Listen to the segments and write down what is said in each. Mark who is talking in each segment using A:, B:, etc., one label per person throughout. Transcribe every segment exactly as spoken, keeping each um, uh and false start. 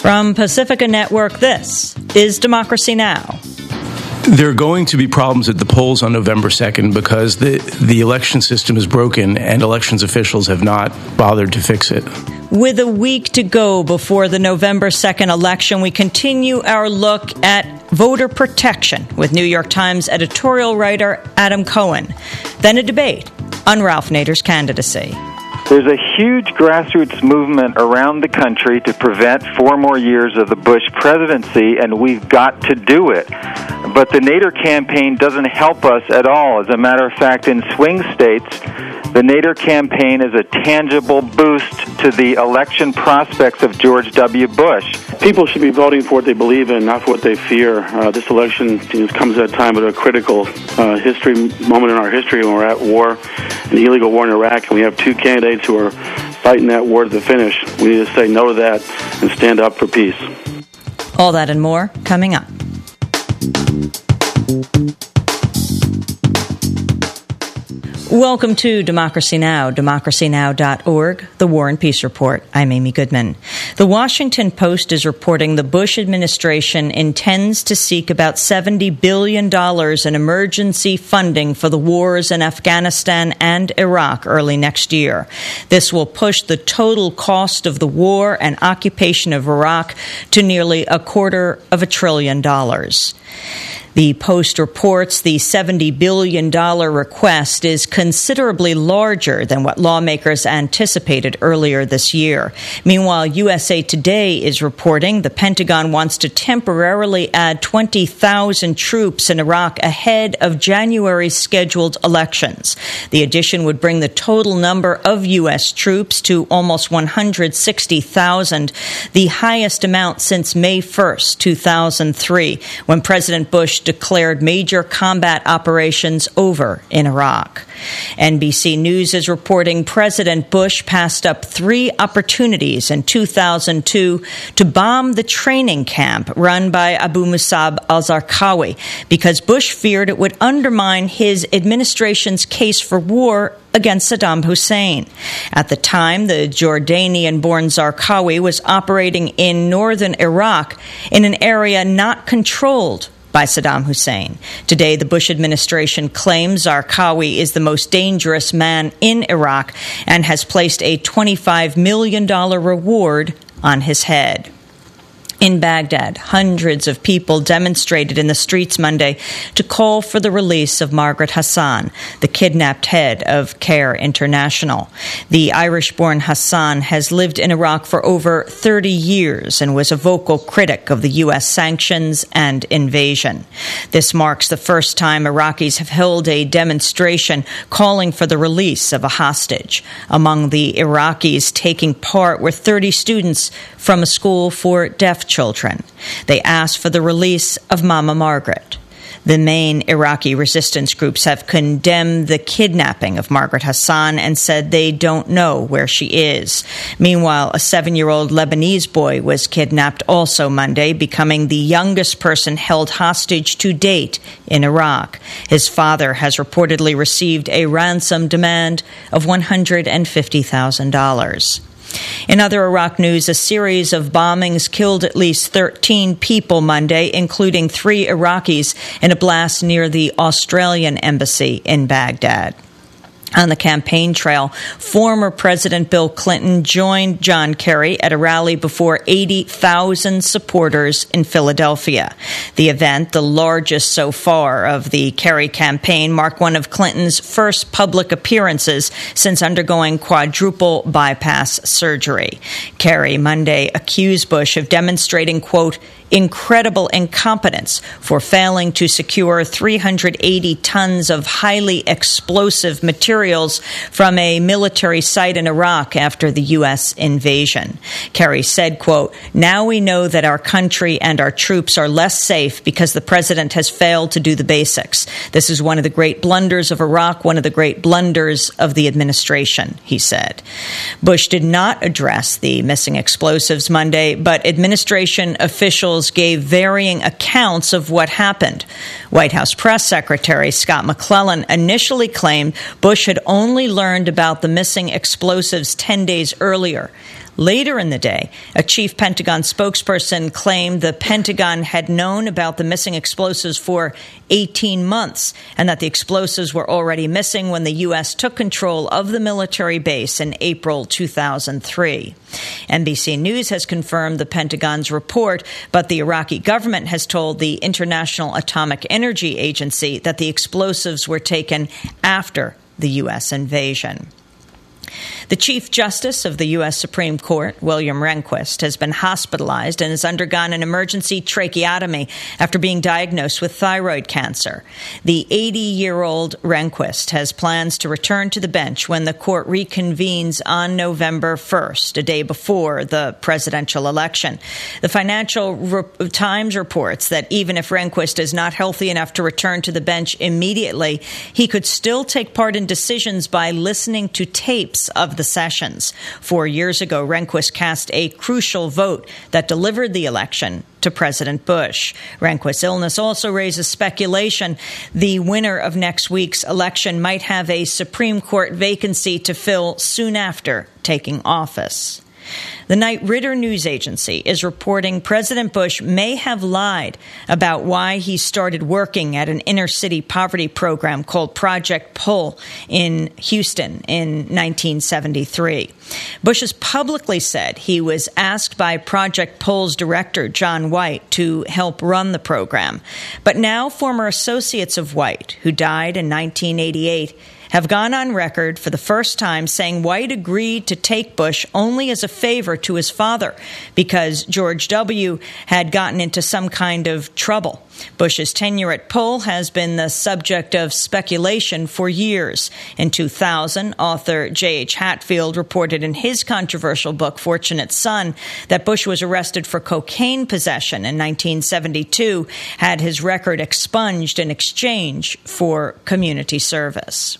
A: From Pacifica Network, this is Democracy Now!
B: There are going to be problems at the polls on November second because the, the election system is broken and elections officials have not bothered to fix it.
A: With a week to go before the November second election, we continue our look at voter protection with New York Times editorial writer Adam Cohen. Then a debate on Ralph Nader's candidacy.
C: There's a huge grassroots movement around the country to prevent four more years of the Bush presidency, and we've got to do it. But the Nader campaign doesn't help us at all. As a matter of fact, in swing states, the Nader campaign is a tangible boost to the election prospects of George W. Bush.
D: People should be voting for what they believe in, not for what they fear. Uh, this election you know, comes at a time of a critical uh, history moment in our history when we're at war, an illegal war in Iraq, and we have two candidates who are fighting that war to the finish. We need to say no to that and stand up for peace.
A: All that and more coming up. Welcome to Democracy Now!, democracy now dot org, the War and Peace Report. I'm Amy Goodman. The Washington Post is reporting the Bush administration intends to seek about seventy billion dollars in emergency funding for the wars in Afghanistan and Iraq early next year. This will push the total cost of the war and occupation of Iraq to nearly a quarter of a trillion dollars. The Post reports the seventy billion dollars request is considerably larger than what lawmakers anticipated earlier this year. Meanwhile, U S A Today is reporting the Pentagon wants to temporarily add twenty thousand troops in Iraq ahead of January's scheduled elections. The addition would bring the total number of U S troops to almost one hundred sixty thousand, the highest amount since May first, two thousand three, when President Bush declared major combat operations over in Iraq. N B C News is reporting President Bush passed up three opportunities in two thousand two to bomb the training camp run by Abu Musab al-Zarqawi because Bush feared it would undermine his administration's case for war against Saddam Hussein. At the time, the Jordanian-born Zarqawi was operating in northern Iraq in an area not controlled by Saddam Hussein. Today, the Bush administration claims Zarqawi is the most dangerous man in Iraq and has placed a twenty-five million dollars reward on his head. In Baghdad, hundreds of people demonstrated in the streets Monday to call for the release of Margaret Hassan, the kidnapped head of CARE International. The Irish-born Hassan has lived in Iraq for over thirty years and was a vocal critic of the U S sanctions and invasion. This marks the first time Iraqis have held a demonstration calling for the release of a hostage. Among the Iraqis taking part were thirty students from a school for deaf children. They asked for the release of Mama Margaret. The main Iraqi resistance groups have condemned the kidnapping of Margaret Hassan and said they don't know where she is. Meanwhile, a seven-year-old Lebanese boy was kidnapped also Monday, becoming the youngest person held hostage to date in Iraq. His father has reportedly received a ransom demand of one hundred fifty thousand dollars. In other Iraq news, a series of bombings killed at least thirteen people Monday, including three Iraqis, in a blast near the Australian embassy in Baghdad. On the campaign trail, former President Bill Clinton joined John Kerry at a rally before eighty thousand supporters in Philadelphia. The event, the largest so far of the Kerry campaign, marked one of Clinton's first public appearances since undergoing quadruple bypass surgery. Kerry Monday accused Bush of demonstrating, quote, incredible incompetence for failing to secure three hundred eighty tons of highly explosive materials from a military site in Iraq after the U S invasion. Kerry said, quote, now we know that our country and our troops are less safe because the president has failed to do the basics. This is one of the great blunders of Iraq, one of the great blunders of the administration, he said. Bush did not address the missing explosives Monday, but administration officials gave varying accounts of what happened. White House Press Secretary Scott McClellan initially claimed Bush had only learned about the missing explosives ten days earlier. Later in the day, a chief Pentagon spokesperson claimed the Pentagon had known about the missing explosives for eighteen months and that the explosives were already missing when the U S took control of the military base in April two thousand three. N B C News has confirmed the Pentagon's report, but the Iraqi government has told the International Atomic Energy Agency that the explosives were taken after the U S invasion. The Chief Justice of the U S Supreme Court, William Rehnquist, has been hospitalized and has undergone an emergency tracheotomy after being diagnosed with thyroid cancer. The eighty-year-old Rehnquist has plans to return to the bench when the court reconvenes on November first, a day before the presidential election. The Financial Re- Times reports that even if Rehnquist is not healthy enough to return to the bench immediately, he could still take part in decisions by listening to tapes of the sessions. Four years ago, Rehnquist cast a crucial vote that delivered the election to President Bush. Rehnquist's illness also raises speculation the winner of next week's election might have a Supreme Court vacancy to fill soon after taking office. The Knight Ridder news agency is reporting President Bush may have lied about why he started working at an inner-city poverty program called Project Pull in Houston in nineteen seventy-three. Bush has publicly said he was asked by Project Pull's director, John White, to help run the program. But now former associates of White, who died in nineteen eighty-eight, have gone on record for the first time saying White agreed to take Bush only as a favor to his father because George W. had gotten into some kind of trouble. Bush's tenure at Pull has been the subject of speculation for years. In two thousand, author J H Hatfield reported in his controversial book, Fortunate Son, that Bush was arrested for cocaine possession in nineteen seventy-two, had his record expunged in exchange for community service.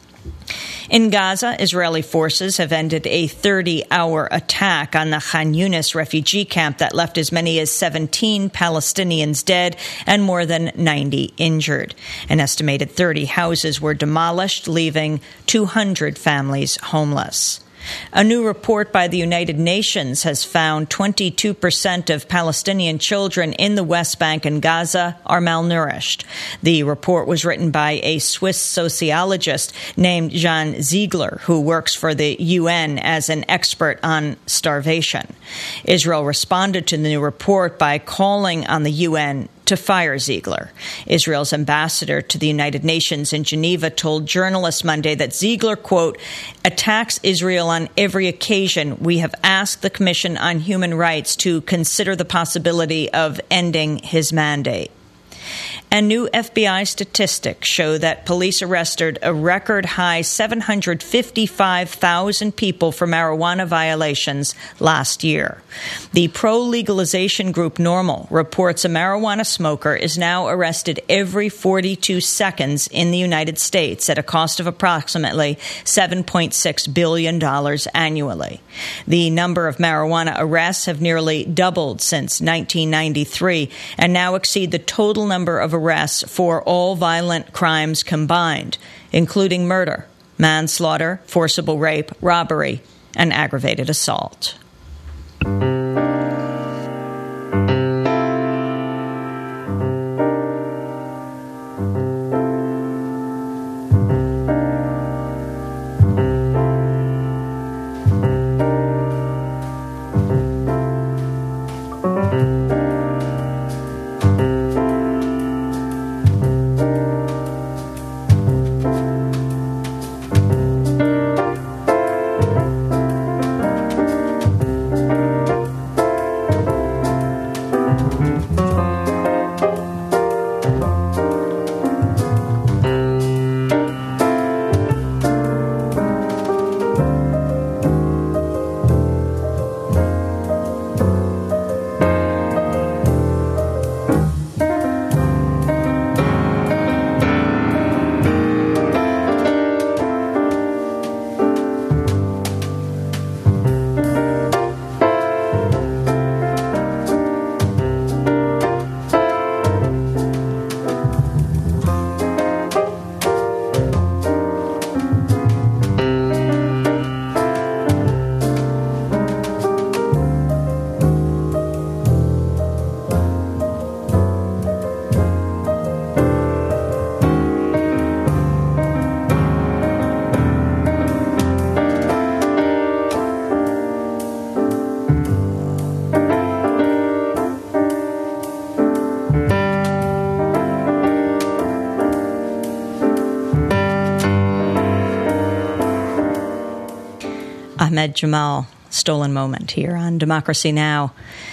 A: In Gaza, Israeli forces have ended a thirty-hour attack on the Khan Yunis refugee camp that left as many as seventeen Palestinians dead and more than ninety injured. An estimated thirty houses were demolished, leaving two hundred families homeless. A new report by the United Nations has found twenty-two percent of Palestinian children in the West Bank and Gaza are malnourished. The report was written by a Swiss sociologist named Jan Ziegler, who works for the U N as an expert on starvation. Israel responded to the new report by calling on the U N to fire Ziegler. Israel's ambassador to the United Nations in Geneva told journalists Monday that Ziegler, quote, attacks Israel on every occasion. We have asked the Commission on Human Rights to consider the possibility of ending his mandate. And new F B I statistics show that police arrested a record-high seven hundred fifty-five thousand people for marijuana violations last year. The pro-legalization group NORML reports a marijuana smoker is now arrested every forty-two seconds in the United States at a cost of approximately seven point six billion dollars annually. The number of marijuana arrests have nearly doubled since nineteen ninety-three and now exceed the total number of arrests for all violent crimes combined, including murder, manslaughter, forcible rape, robbery, and aggravated assault. Ahmed Jamal, Stolen Moment, here on Democracy Now!,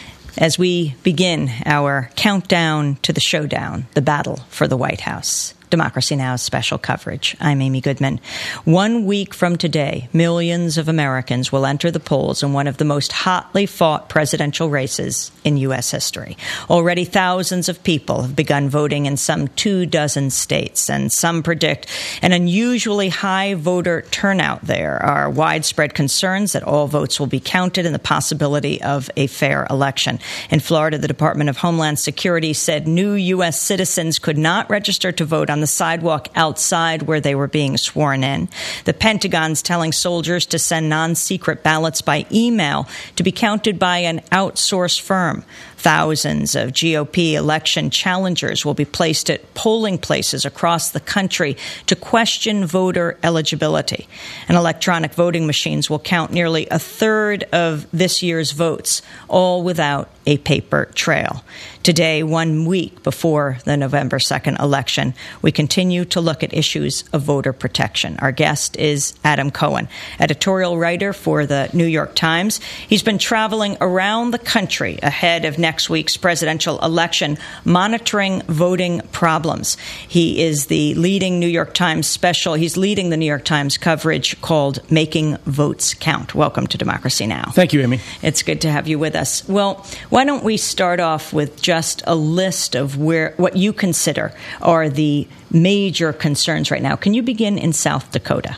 A: as we begin our countdown to the showdown, the battle for the White House. Democracy Now!'s special coverage. I'm Amy Goodman. One week from today, millions of Americans will enter the polls in one of the most hotly fought presidential races in U S history. Already thousands of people have begun voting in some two dozen states, and some predict an unusually high voter turnout. There are widespread concerns that all votes will be counted and the possibility of a fair election. In Florida, the Department of Homeland Security said new U S citizens could not register to vote on the sidewalk outside where they were being sworn in. The Pentagon's telling soldiers to send non-secret ballots by email to be counted by an outsourced firm. Thousands of G O P election challengers will be placed at polling places across the country to question voter eligibility. And electronic voting machines will count nearly a third of this year's votes, all without a paper trail. Today, one week before the November second election, we continue to look at issues of voter protection. Our guest is Adam Cohen, editorial writer for the New York Times. He's been traveling around the country ahead of next week's presidential election, monitoring voting problems. He is the leading New York Times special. He's leading the New York Times coverage called Making Votes Count. Welcome to Democracy Now!
B: Thank you, Amy.
A: It's good to have you with us. Well, why don't we start off with just a list of where what you consider are the major concerns right now. Can you begin in South Dakota?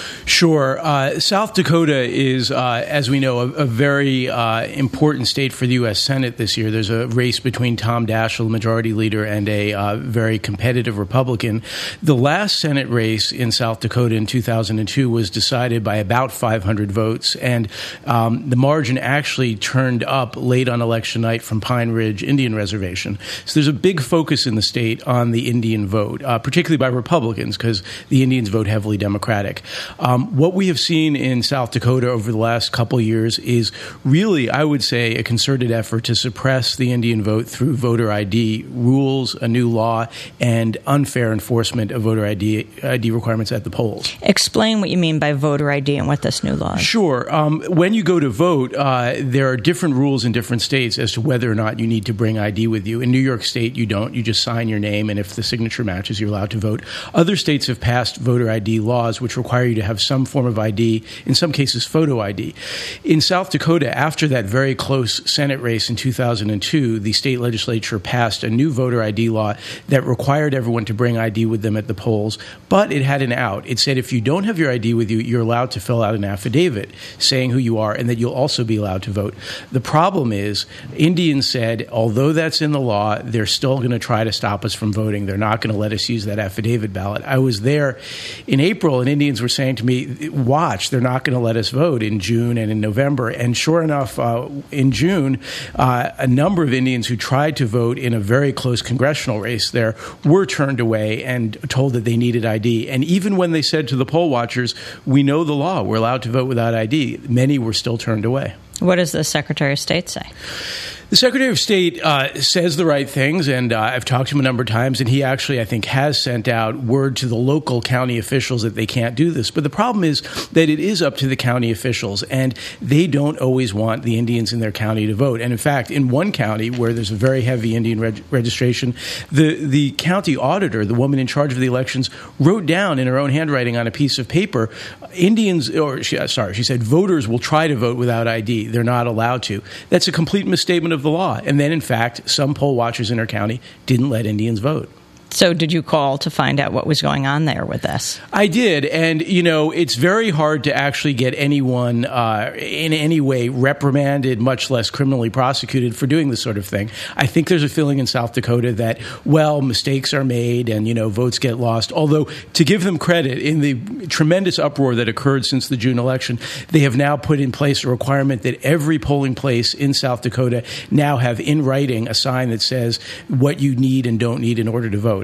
B: Sure. Uh, South Dakota is, uh, as we know, a, a very uh, important state for the U S Senate this year. There's a race between Tom Daschle, the majority leader, and a uh, very competitive Republican. The last Senate race in South Dakota in two thousand two was decided by about five hundred votes, and um, the margin actually turned up late on election night from Pine Ridge Indian Reservation. So there's a big focus in the state on the Indian vote, uh, particularly by Republicans, because the Indians vote heavily Democratic. Um, Um, what we have seen in South Dakota over the last couple of years is really, I would say, a concerted effort to suppress the Indian vote through voter I D rules, a new law, and unfair enforcement of voter I D, I D requirements at the polls.
A: Explain what you mean by voter I D and what this new law is.
B: Sure. Um, when you go to vote, uh, there are different rules in different states as to whether or not you need to bring I D with you. In New York State, you don't. You just sign your name, and if the signature matches, you're allowed to vote. Other states have passed voter I D laws which require you to have some form of I D, in some cases photo I D. In South Dakota, after that very close Senate race in two thousand two, the state legislature passed a new voter I D law that required everyone to bring I D with them at the polls, but it had an out. It said if you don't have your I D with you, you're allowed to fill out an affidavit saying who you are and that you'll also be allowed to vote. The problem is, Indians said, although that's in the law, they're still going to try to stop us from voting. They're not going to let us use that affidavit ballot. I was there in April, and Indians were saying to me, watch, they're not going to let us vote in June and in November. And sure enough, uh, in June, uh, a number of Indians who tried to vote in a very close congressional race there were turned away and told that they needed I D. And even when they said to the poll watchers, we know the law, we're allowed to vote without I D, many were still turned away.
A: What does the Secretary of State say?
B: The Secretary of State uh, says the right things, and uh, I've talked to him a number of times, and he actually, I think, has sent out word to the local county officials that they can't do this. But the problem is that it is up to the county officials, and they don't always want the Indians in their county to vote. And in fact, in one county where there's a very heavy Indian reg- registration, the, the county auditor, the woman in charge of the elections, wrote down in her own handwriting on a piece of paper, Indians, or she, sorry, she said, voters will try to vote without I D. They're not allowed to. That's a complete misstatement of the law. And then, in fact, some poll watchers in our county didn't let Indians vote.
A: So did you call to find out what was going on there with this?
B: I did. And, you know, it's very hard to actually get anyone uh, in any way reprimanded, much less criminally prosecuted for doing this sort of thing. I think there's a feeling in South Dakota that, well, mistakes are made and, you know, votes get lost. Although, to give them credit, in the tremendous uproar that occurred since the June election, they have now put in place a requirement that every polling place in South Dakota now have in writing a sign that says what you need and don't need in order to vote.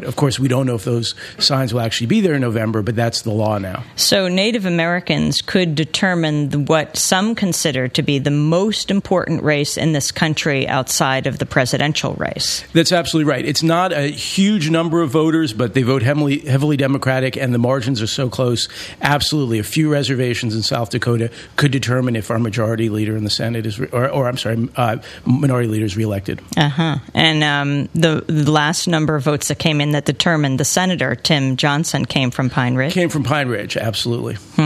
B: vote. Of course, we don't know if those signs will actually be there in November, but that's the law now.
A: So Native Americans could determine the, what some consider to be the most important race in this country outside of the presidential race.
B: That's absolutely right. It's not a huge number of voters, but they vote heavily, heavily Democratic, and the margins are so close. Absolutely. A few reservations in South Dakota could determine if our majority leader in the Senate is, re- or, or I'm sorry, uh, minority leader is reelected.
A: Uh-huh. And um, the, the last number of votes that came in that determined the senator, Tim Johnson, came from Pine Ridge?
B: Came from Pine Ridge, absolutely.
A: Hmm.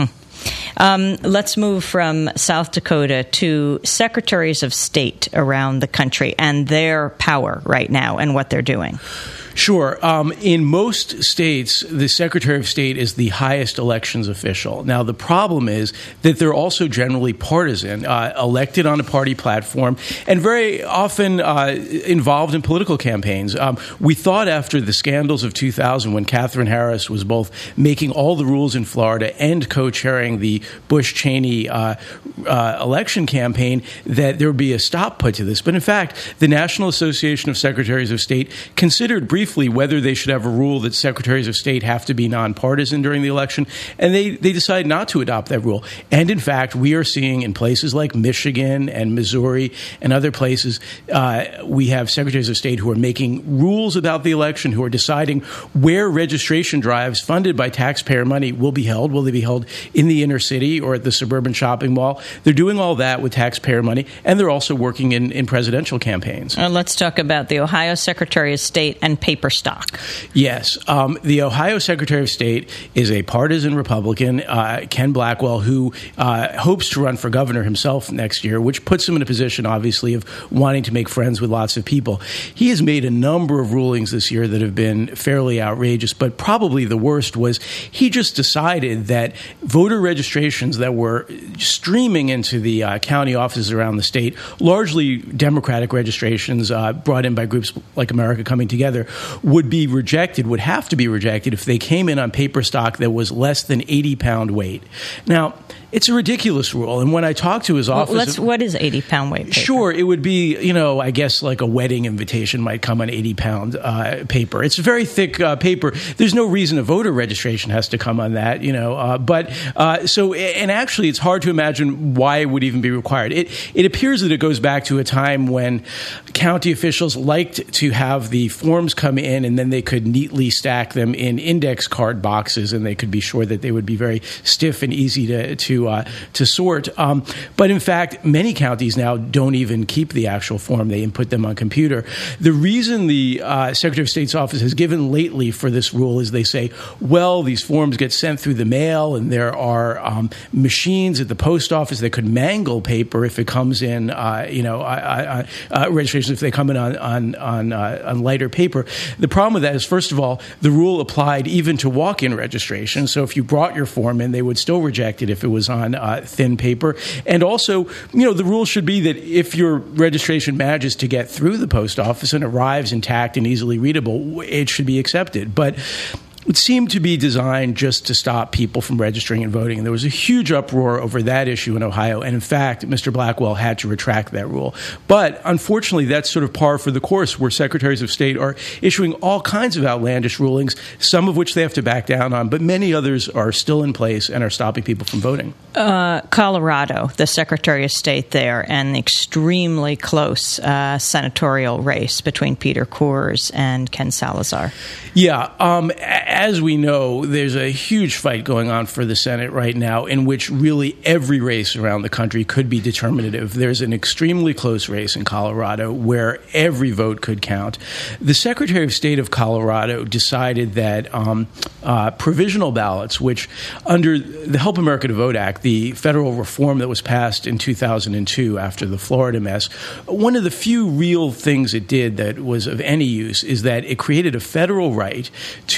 A: Um, let's move from South Dakota to secretaries of state around the country and their power right now and what they're doing.
B: Sure. Um, in most states, the Secretary of State is the highest elections official. Now, the problem is that they're also generally partisan, uh, elected on a party platform, and very often uh, involved in political campaigns. Um, we thought after the scandals of two thousand, when Katherine Harris was both making all the rules in Florida and co-chairing the Bush-Cheney uh, uh, election campaign, that there would be a stop put to this. But in fact, the National Association of Secretaries of State considered briefly whether they should have a rule that secretaries of state have to be nonpartisan during the election, and they, they decided not to adopt that rule. And in fact, we are seeing in places like Michigan and Missouri and other places, uh, we have secretaries of state who are making rules about the election, who are deciding where registration drives funded by taxpayer money will be held. Will they be held in the inner city or at the suburban shopping mall? They're doing all that with taxpayer money, and they're also working in, in presidential campaigns.
A: Uh, let's talk about the Ohio Secretary of State and paper stock.
B: Yes. Um, the Ohio Secretary of State is a partisan Republican, uh, Ken Blackwell, who uh, hopes to run for governor himself next year, which puts him in a position, obviously, of wanting to make friends with lots of people. He has made a number of rulings this year that have been fairly outrageous, but probably the worst was he just decided that voter registrations that were streaming into the uh, county offices around the state, largely Democratic registrations uh, brought in by groups like America Coming Together, would be rejected, would have to be rejected if they came in on paper stock that was less than eighty pound weight. Now, it's a ridiculous rule. And when I talked to his office...
A: Well, let's, what is eighty pound weight paper?
B: Sure, it would be, you know, I guess like a wedding invitation might come on eighty pound uh, paper. It's very thick uh, paper. There's no reason a voter registration has to come on that, you know. Uh, but uh, so, and actually it's hard to imagine why it would even be required. It, it appears that it goes back to a time when county officials liked to have the forms come in and then they could neatly stack them in index card boxes and they could be sure that they would be very stiff and easy to, to Uh, to sort. Um, but in fact, many counties now don't even keep the actual form. They input them on computer. The reason the uh, Secretary of State's office has given lately for this rule is they say, well, these forms get sent through the mail and there are um, machines at the post office that could mangle paper if it comes in, uh, you know, uh, uh, uh, registrations if they come in on, on, on, uh, on lighter paper. The problem with that is, first of all, the rule applied even to walk-in registration. So if you brought your form in, they would still reject it if it was on on uh, thin paper. And also, you know, the rule should be that if your registration manages to get through the post office and arrives intact and easily readable, it should be accepted. But it seemed to be designed just to stop people from registering and voting. And there was a huge uproar over that issue in Ohio. And in fact, Mister Blackwell had to retract that rule. But unfortunately, that's sort of par for the course, where secretaries of state are issuing all kinds of outlandish rulings, some of which they have to back down on, but many others are still in place and are stopping people from voting.
A: Uh, Colorado, the Secretary of State there, an extremely close uh, senatorial race between Peter Coors and Ken Salazar.
B: Yeah. Um, as we know, there's a huge fight going on for the Senate right now in which really every race around the country could be determinative. There's an extremely close race in Colorado where every vote could count. The Secretary of State of Colorado decided that um, uh, provisional ballots, which under the Help America to Vote Act, the federal reform that was passed in two thousand two after the Florida mess, one of the few real things it did that was of any use is that it created a federal right to vote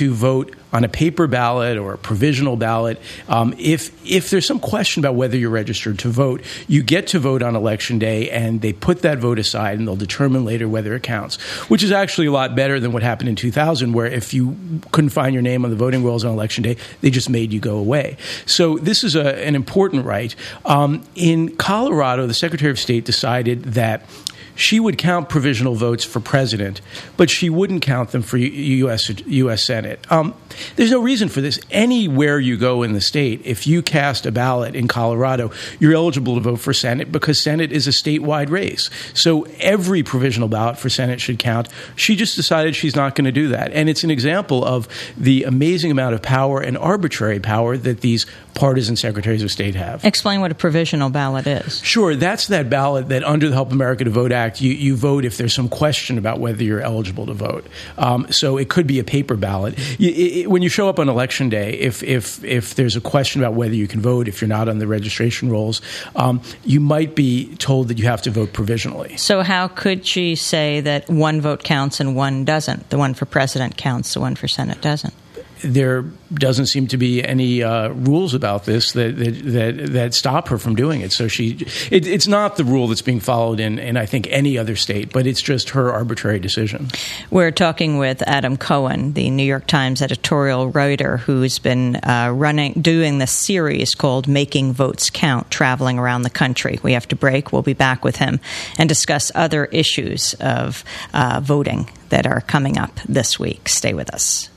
B: vote on a paper ballot or a provisional ballot. Um, if if there's some question about whether you're registered to vote, you get to vote on Election Day, and they put that vote aside, and they'll determine later whether it counts, which is actually a lot better than what happened in two thousand, where if you couldn't find your name on the voting rolls on Election Day, they just made you go away. So this is a, an important right. Um, in Colorado, the Secretary of State decided that she would count provisional votes for president, but she wouldn't count them for U S U S Senate. Um, there's no reason for this. Anywhere you go in the state, if you cast a ballot in Colorado, you're eligible to vote for Senate because Senate is a statewide race. So every provisional ballot for Senate should count. She just decided she's not going to do that. And it's an example of the amazing amount of power and arbitrary power that these partisan secretaries of state have.
A: Explain what a provisional ballot is.
B: Sure. That's that ballot that under the Help America to Vote Act, You, you vote if there's some question about whether you're eligible to vote. Um, so it could be a paper ballot. You, it, when you show up on Election Day, if if if there's a question about whether you can vote, if you're not on the registration rolls, um, you might be told that you have to vote provisionally.
A: So how could she say that one vote counts and one doesn't? The one for president counts, the one for Senate doesn't?
B: There doesn't seem to be any uh, rules about this that, that that that stop her from doing it. So she, it, it's not the rule that's being followed in, in I think any other state, but it's just her arbitrary decision.
A: We're talking with Adam Cohen, the New York Times editorial writer, who's been uh, running doing this series called "Making Votes Count," traveling around the country. We have to break. We'll be back with him and discuss other issues of uh, voting that are coming up this week. Stay with us.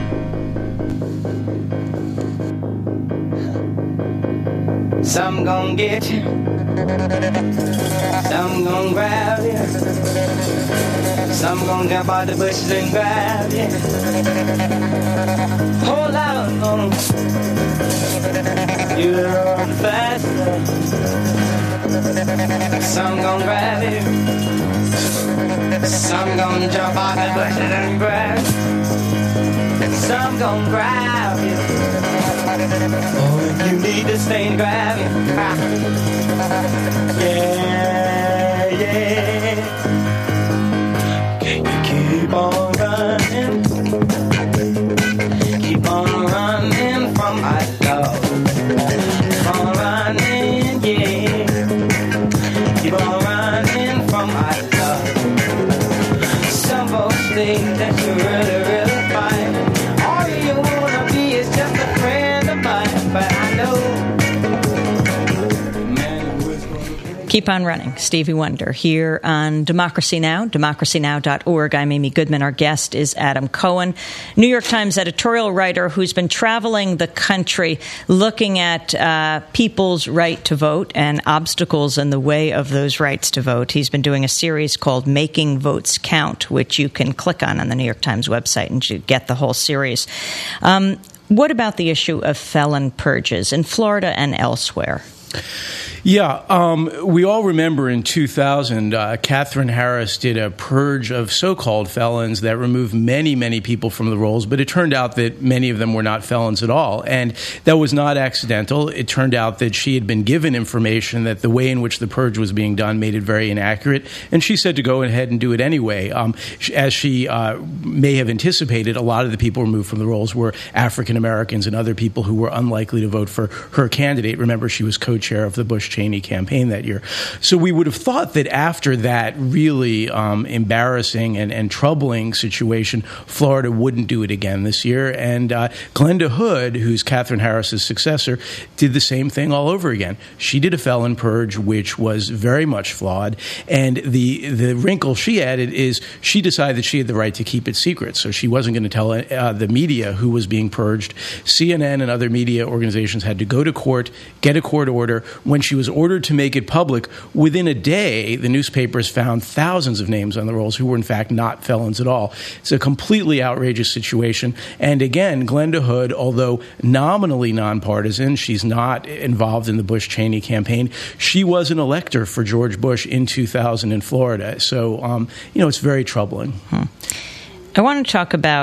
E: Some gon' get you, some gon' grab you, some gon' jump out the bushes and grab you. Hold on, on. You run faster. Some gon' grab you, some gon' jump out the bushes and grab you. Some gon' grab you. Oh, if you need to stay and grab it. Yeah, yeah. Can you keep on running? Keep on running from my love. Keep on running, yeah. Keep on running from my love. Some folks think that you're really, really fine. All you wanna be is just a friend of mine, but I know.
A: Keep on running. Stevie Wonder here on Democracy Now!, democracy now dot org. I'm Amy Goodman. Our guest is Adam Cohen, New York Times editorial writer who's been traveling the country looking at uh, people's right to vote and obstacles in the way of those rights to vote. He's been doing a series called Making Votes Count, which you can click on on the New York Times website and you get the whole series. Um, what about the issue of felon purges in Florida and elsewhere?
B: Yeah, um, we all remember in two thousand, uh, Katherine Harris did a purge of so-called felons that removed many, many people from the rolls, but it turned out that many of them were not felons at all. And that was not accidental. It turned out that she had been given information that the way in which the purge was being done made it very inaccurate, and she said to go ahead and do it anyway. Um, as she uh, may have anticipated, a lot of the people removed from the rolls were African Americans and other people who were unlikely to vote for her candidate. Remember, she was co-chair of the Bush-Cheney campaign that year. So we would have thought that after that really um, embarrassing and, and troubling situation, Florida wouldn't do it again this year. And uh, Glenda Hood, who's Katherine Harris's successor, did the same thing all over again. She did a felon purge, which was very much flawed. And the the wrinkle she added is she decided that she had the right to keep it secret. So she wasn't going to tell uh, the media who was being purged. C N N and other media organizations had to go to court, get a court order. When she was ordered to make it public, within a day, the newspapers found thousands of names on the rolls who were, in fact, not felons at all. It's a completely outrageous situation. And again, Glenda Hood, although nominally nonpartisan, she's not involved in the Bush-Cheney campaign. She was an elector for George Bush in two thousand in Florida. So, um, you know, it's very troubling.
A: Hmm. I want to talk about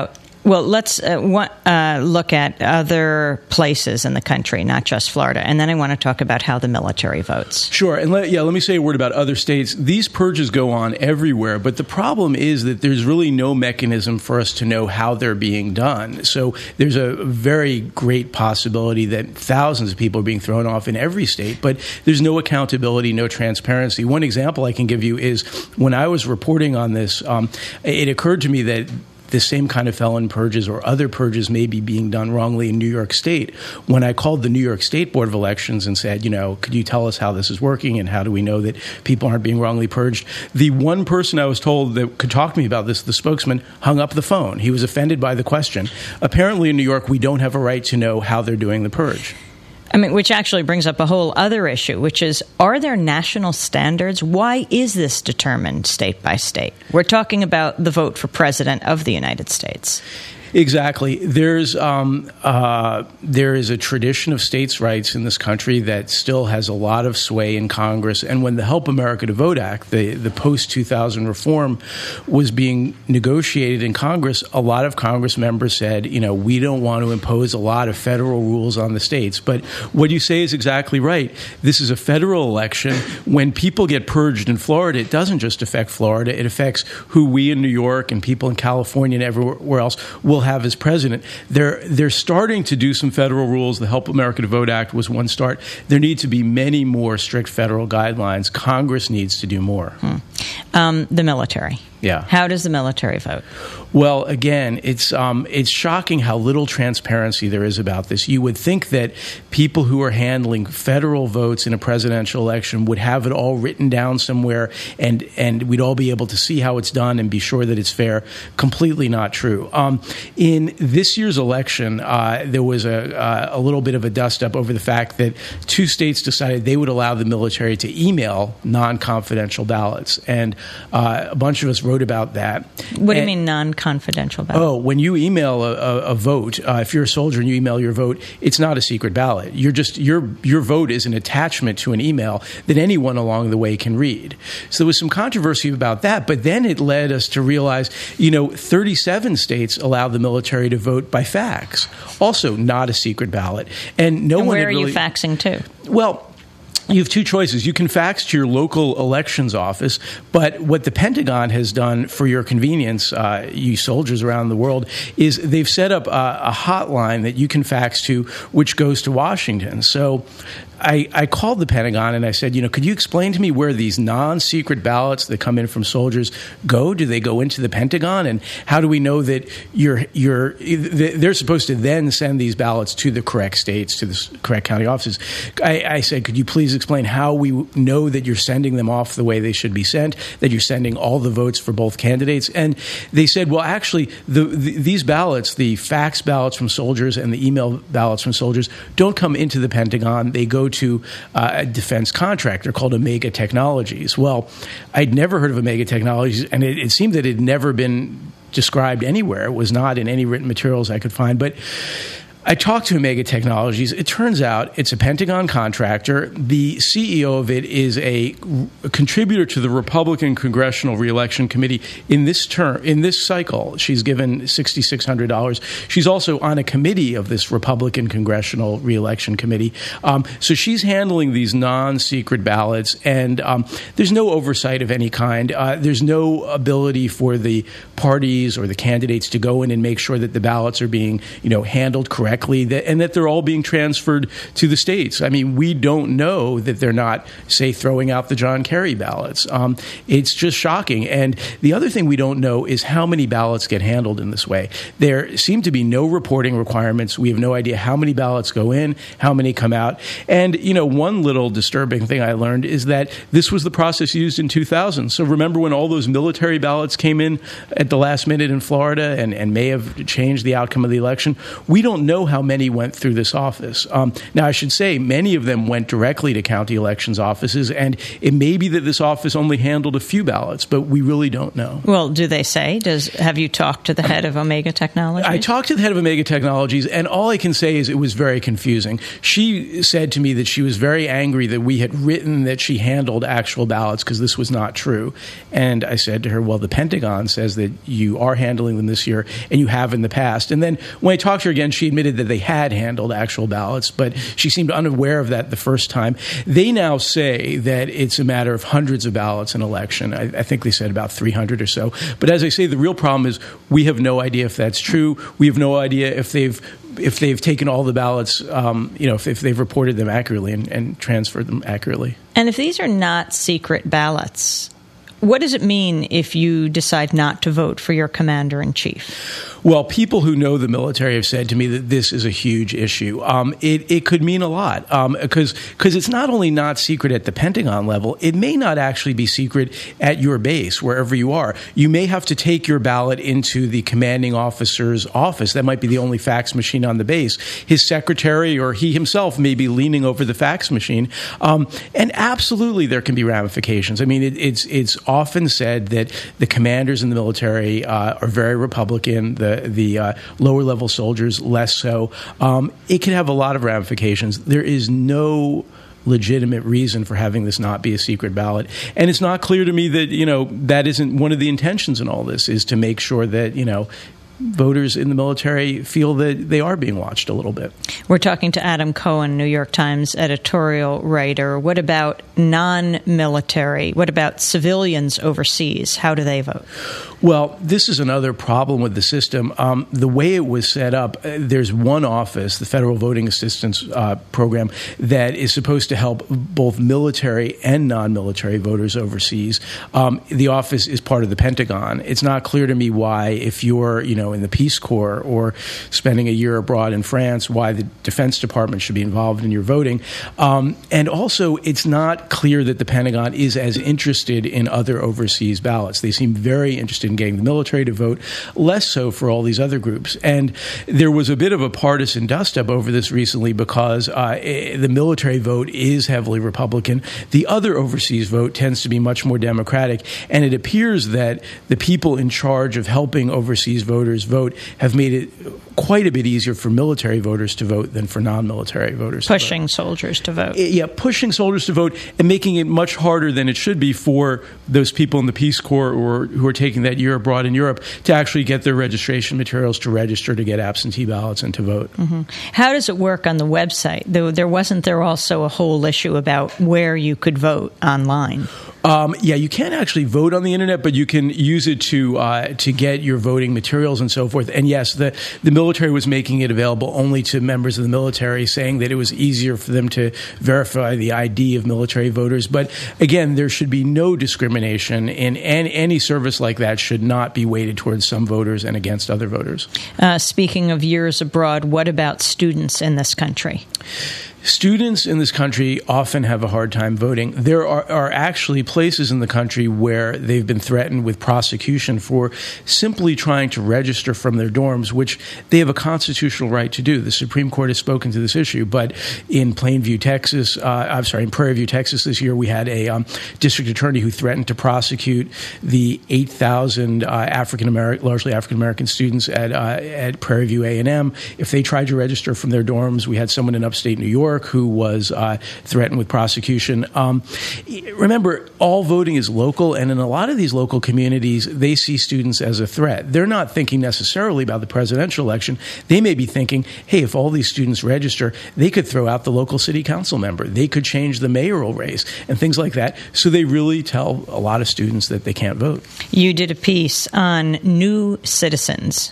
A: Well, let's uh, wa- uh, look at other places in the country, not just Florida. And then I want to talk about how the military votes.
B: Sure. And let, yeah, let me say a word about other states. These purges go on everywhere, but the problem is that there's really no mechanism for us to know how they're being done. So there's a very great possibility that thousands of people are being thrown off in every state, but there's no accountability, no transparency. One example I can give you is when I was reporting on this, um, it occurred to me that the same kind of felon purges or other purges may be being done wrongly in New York State. When I called the New York State Board of Elections and said, you know, could you tell us how this is working and how do we know that people aren't being wrongly purged? The one person I was told that could talk to me about this, the spokesman, hung up the phone. He was offended by the question. Apparently in New York, we don't have a right to know how they're doing the purge.
A: I mean, which actually brings up a whole other issue, which is, are there national standards? Why is this determined state by state? We're talking about the vote for president of the United States.
B: Exactly. There's um, uh, there is a tradition of states' rights in this country that still has a lot of sway in Congress. And when the Help America to Vote Act, the, the post two thousand reform, was being negotiated in Congress, a lot of Congress members said, you know, we don't want to impose a lot of federal rules on the states. But what you say is exactly right. This is a federal election. When people get purged in Florida, it doesn't just affect Florida. It affects who we in New York and people in California and everywhere else will have as president. They're they're starting to do some federal rules. The Help America to Vote Act was one start. There need to be many more strict federal guidelines. Congress needs to do more.
A: Hmm. Um, the military.
B: Yeah.
A: How does the military vote?
B: Well, again, it's um, it's shocking how little transparency there is about this. You would think that people who are handling federal votes in a presidential election would have it all written down somewhere, and and we'd all be able to see how it's done and be sure that it's fair. Completely not true. Um, in this year's election, uh, there was a, uh, a little bit of a dust-up over the fact that two states decided they would allow the military to email non-confidential ballots, and uh, a bunch of us wrote about that.
A: What do you
B: and,
A: mean non-confidential ballot?
B: Oh, when you email a, a, a vote, uh, if you're a soldier and you email your vote, it's not a secret ballot. You're just your your vote is an attachment to an email that anyone along the way can read. So there was some controversy about that, but then it led us to realize, you know, thirty-seven states allow the military to vote by fax, also not a secret ballot, and no
A: and
B: one.
A: Where
B: had
A: are
B: really,
A: you faxing to?
B: Well, you have two choices. You can fax to your local elections office, but what the Pentagon has done for your convenience, uh, you soldiers around the world, is they've set up a, a hotline that you can fax to, which goes to Washington. So I, I called the Pentagon and I said, you know, could you explain to me where these non-secret ballots that come in from soldiers go? Do they go into the Pentagon? And how do we know that you're you're they're supposed to then send these ballots to the correct states, to the correct county offices? I, I said, could you please explain how we know that you're sending them off the way they should be sent, that you're sending all the votes for both candidates? And they said, well, actually, the, the, these ballots, the fax ballots from soldiers and the email ballots from soldiers, don't come into the Pentagon. They go to uh, a defense contractor called Omega Technologies. Well, I'd never heard of Omega Technologies, and it, it seemed that it had never been described anywhere. It was not in any written materials I could find. But I talked to Omega Technologies. It turns out it's a Pentagon contractor. The C E O of it is a, a contributor to the Republican Congressional Reelection Committee in this term, in this cycle. She's given six thousand six hundred dollars. She's also on a committee of this Republican Congressional Reelection Committee. Um, so she's handling these non-secret ballots, and um, there's no oversight of any kind. Uh, there's no ability for the parties or the candidates to go in and make sure that the ballots are being, you know, handled correctly. That, and that they're all being transferred to the states. I mean, we don't know that they're not, say, throwing out the John Kerry ballots. Um, it's just shocking. And the other thing we don't know is how many ballots get handled in this way. There seem to be no reporting requirements. We have no idea how many ballots go in, how many come out. And, you know, one little disturbing thing I learned is that this was the process used in two thousand. So remember when all those military ballots came in at the last minute in Florida and, and may have changed the outcome of the election? We don't know how many went through this office. Um, now, I should say many of them went directly to county elections offices, and it may be that this office only handled a few ballots, but we really don't know.
A: Well, do they say? Does have you talked to the head of Omega Technologies?
B: I talked to the head of Omega Technologies, and all I can say is it was very confusing. She said to me that she was very angry that we had written that she handled actual ballots because this was not true. And I said to her, well, the Pentagon says that you are handling them this year, and you have in the past. And then when I talked to her again, she admitted that they had handled actual ballots, but she seemed unaware of that the first time. They now say that it's a matter of hundreds of ballots an election. I, I think they said about three hundred or so. But as I say, the real problem is we have no idea if that's true. We have no idea if they've if they've taken all the ballots, um, you know, if, if they've reported them accurately and, and transferred them accurately.
A: And if these are not secret ballots, what does it mean if you decide not to vote for your commander-in-chief?
B: Well, people who know the military have said to me that this is a huge issue. Um, it, it could mean a lot because um, because it's not only not secret at the Pentagon level, it may not actually be secret at your base, wherever you are. You may have to take your ballot into the commanding officer's office. That might be the only fax machine on the base. His secretary or he himself may be leaning over the fax machine. Um, and absolutely there can be ramifications. I mean, it, it's, it's often said that the commanders in the military uh, are very Republican. The the uh, lower level soldiers less so. Um, it can have a lot of ramifications. There is no legitimate reason for having this not be a secret ballot, and it's not clear to me that you know that isn't one of the intentions in all this is to make sure that you know voters in the military feel that they are being watched a little bit.
A: We're talking to Adam Cohen, New York Times editorial writer. What about non-military? What about civilians overseas? How do they vote?
B: Well, this is another problem with the system. Um, the way it was set up, uh, there's one office, the Federal Voting Assistance uh, Program, that is supposed to help both military and non-military voters overseas. Um, the office is part of the Pentagon. It's not clear to me why, if you're, you know, in the Peace Corps or spending a year abroad in France, why the Defense Department should be involved in your voting. Um, and also, it's not clear that the Pentagon is as interested in other overseas ballots. They seem very interested in getting the military to vote, less so for all these other groups. And there was a bit of a partisan dust-up over this recently because uh, the military vote is heavily Republican. The other overseas vote tends to be much more Democratic. And it appears that the people in charge of helping overseas voters vote have made it quite a bit easier for military voters to vote than for non-military voters
A: pushing
B: to vote.
A: soldiers to vote.
B: Yeah, pushing soldiers to vote and making it much harder than it should be for those people in the Peace Corps or who are taking that year abroad in Europe to actually get their registration materials to register to get absentee ballots and to vote.
A: Mm-hmm. How does it work on the website? There, there wasn't there also a whole issue about where you could vote online?
B: Um, yeah, you can't actually vote on the internet, but you can use it to uh, to get your voting materials and so forth. And yes, the, the military was making it available only to members of the military, saying that it was easier for them to verify the I D of military voters. But again, there should be no discrimination, and any, any service like that should not be weighted towards some voters and against other voters.
A: Uh, speaking of years abroad, what about students in this country?
B: Students in this country often have a hard time voting. There are, are actually places in the country where they've been threatened with prosecution for simply trying to register from their dorms, which they have a constitutional right to do. The Supreme Court has spoken to this issue, but in Plainview, Texas, uh, I'm sorry, in Prairie View, Texas this year, we had a um, district attorney who threatened to prosecute the eight thousand uh, African American, largely African American students at uh, at Prairie View A and M if they tried to register from their dorms. We had someone in upstate New York who was uh, threatened with prosecution. Um, remember, all voting is local, and in a lot of these local communities, they see students as a threat. They're not thinking necessarily about the presidential election. They may be thinking, hey, if all these students register, they could throw out the local city council member. They could change the mayoral race and things like that. So they really tell a lot of students that they can't vote.
A: You did a piece on New Citizens.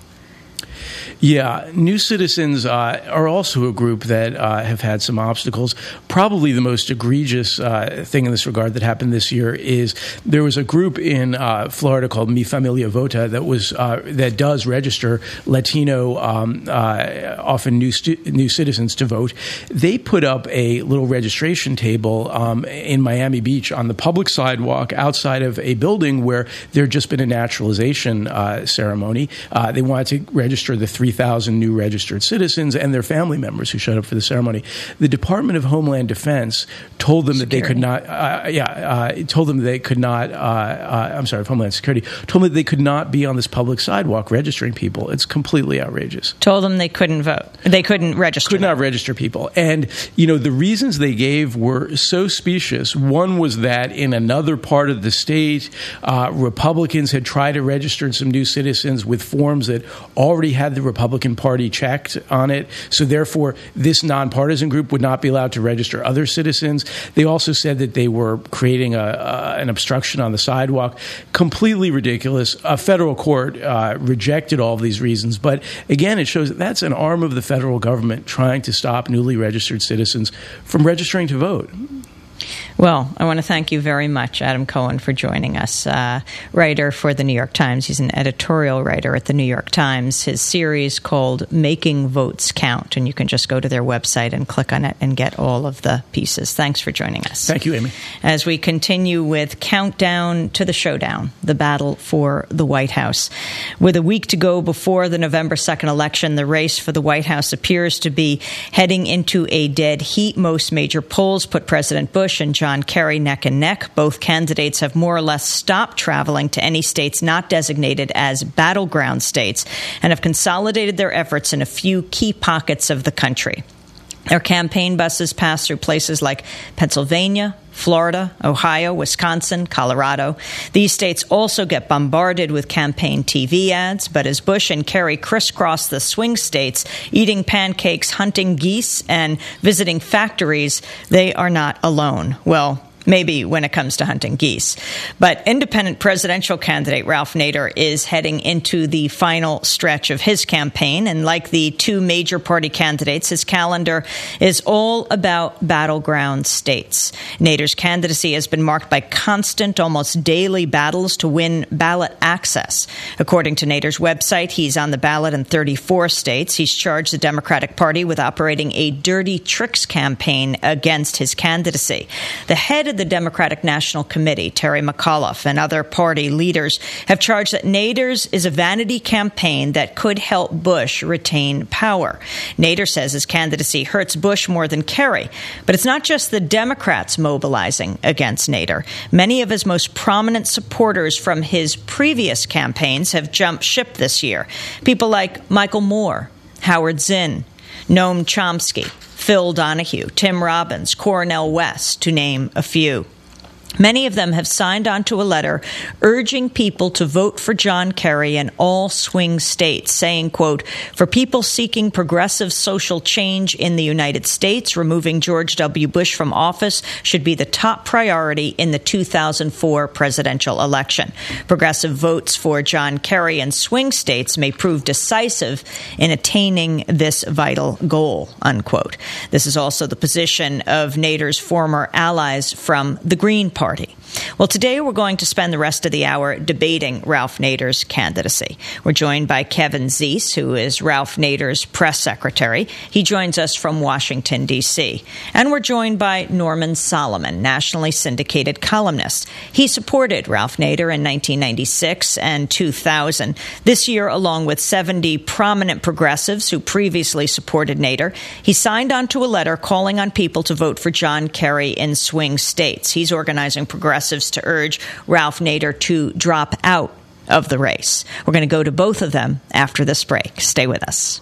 B: Yeah, New Citizens uh, are also a group that uh, have had some obstacles. Probably the most egregious uh, thing in this regard that happened this year is there was a group in uh, Florida called Mi Familia Vota that was uh, that does register Latino, um, uh, often new stu- new citizens to vote. They put up a little registration table um, in Miami Beach on the public sidewalk outside of a building where there had just been a naturalization uh, ceremony. Uh, they wanted to register the three three thousand new registered citizens and their family members who showed up for the ceremony. The Department of Homeland Defense told them Security. that they could not, uh, yeah, uh, told them they could not, uh, uh, I'm sorry, Homeland Security, told them that they could not be on this public sidewalk registering people. It's completely outrageous.
A: Told them they couldn't vote. They couldn't register.
B: Could not register people. And, you know, the reasons they gave were so specious. One was that in another part of the state, uh, Republicans had tried to register some new citizens with forms that already had the Republican Party checked on it. So therefore, this nonpartisan group would not be allowed to register other citizens. They also said that they were creating a, uh, an obstruction on the sidewalk. Completely ridiculous. A federal court uh, rejected all of these reasons. But again, it shows that that's an arm of the federal government trying to stop newly registered citizens from registering to vote.
A: Well, I want to thank you very much, Adam Cohen, for joining us. Uh, writer for the New York Times. He's an editorial writer at the New York Times. His series called Making Votes Count, and you can just go to their website and click on it and get all of the pieces. Thanks for joining us.
B: Thank you, Amy.
A: As we continue with Countdown to the Showdown, the battle for the White House. With a week to go before the November second election, the race for the White House appears to be heading into a dead heat. Most major polls put President Bush and John Kerry neck and neck. Both candidates have more or less stopped traveling to any states not designated as battleground states and have consolidated their efforts in a few key pockets of the country. Their campaign buses pass through places like Pennsylvania, Florida, Ohio, Wisconsin, Colorado. These states also get bombarded with campaign T V ads, but as Bush and Kerry crisscross the swing states, eating pancakes, hunting geese, and visiting factories, they are not alone. Well, maybe when it comes to hunting geese. But independent presidential candidate Ralph Nader is heading into the final stretch of his campaign. And like the two major party candidates, his calendar is all about battleground states. Nader's candidacy has been marked by constant, almost daily battles to win ballot access. According to Nader's website, he's on the ballot in thirty-four states. He's charged the Democratic Party with operating a dirty tricks campaign against his candidacy. The head of the Democratic National Committee, Terry McAuliffe, and other party leaders have charged that Nader's is a vanity campaign that could help Bush retain power. Nader says his candidacy hurts Bush more than Kerry. But it's not just the Democrats mobilizing against Nader. Many of his most prominent supporters from his previous campaigns have jumped ship this year. People like Michael Moore, Howard Zinn, Noam Chomsky, Phil Donahue, Tim Robbins, Cornel West, to name a few. Many of them have signed on to a letter urging people to vote for John Kerry in all swing states, saying, quote, for people seeking progressive social change in the United States, removing George W. Bush from office should be the top priority in the two thousand four presidential election. Progressive votes for John Kerry in swing states may prove decisive in attaining this vital goal, unquote. This is also the position of Nader's former allies from the Green Party. Party. Well, today we're going to spend the rest of the hour debating Ralph Nader's candidacy. We're joined by Kevin Zeese, who is Ralph Nader's press secretary. He joins us from Washington, D C. And we're joined by Norman Solomon, nationally syndicated columnist. He supported Ralph Nader in nineteen ninety-six and two thousand. This year, along with seventy prominent progressives who previously supported Nader, he signed on to a letter calling on people to vote for John Kerry in swing states. He's organizing progressives to urge Ralph Nader to drop out of the race. We're going to go to both of them after this break. Stay with us.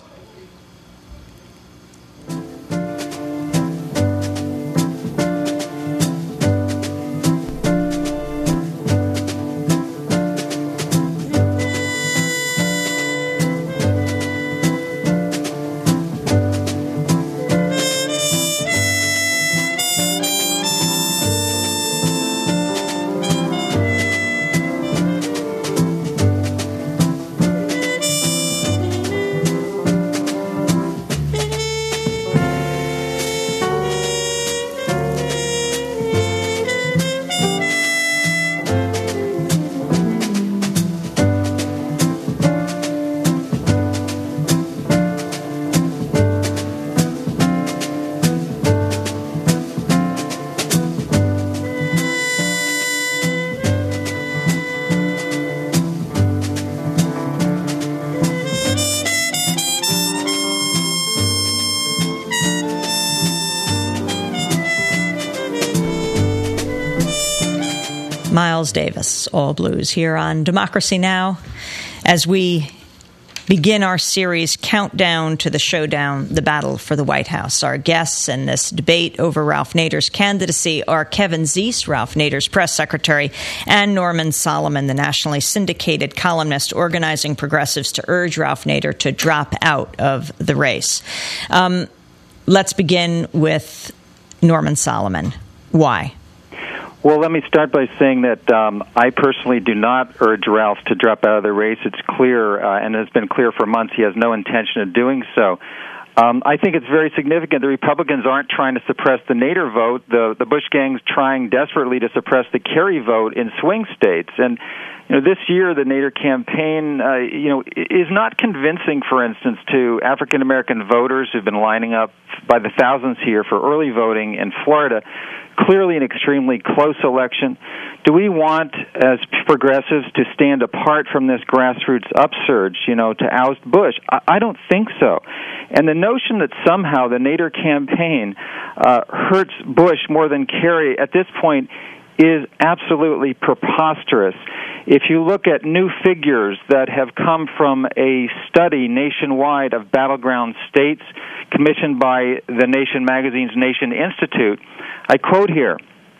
A: Miles Davis, All Blues, here on Democracy Now! As we begin our series Countdown to the Showdown, the battle for the White House. Our guests in this debate over Ralph Nader's candidacy are Kevin Zeese, Ralph Nader's press secretary, and Norman Solomon, the nationally syndicated columnist organizing progressives to urge Ralph Nader to drop out of the race. Um, let's begin with Norman Solomon. Why?
C: Well, let me start by saying that um, I personally do not urge Ralph to drop out of the race. It's clear, uh, and it's been clear for months, he has no intention of doing so. Um, I think it's very significant. The Republicans aren't trying to suppress the Nader vote. The, the Bush gang's trying desperately to suppress the Kerry vote in swing states. And you know, this year, the Nader campaign, uh, you know, is not convincing, for instance, to African-American voters who've been lining up by the thousands here for early voting in Florida. Clearly an extremely close election. Do we want, as progressives, to stand apart from this grassroots upsurge, you know, to oust Bush? I, I don't think so. And the notion that somehow the Nader campaign uh, hurts Bush more than Kerry at this point is absolutely preposterous. If you look at new figures that have come from a study nationwide of battleground states commissioned by the Nation magazine's Nation Institute, I quote here,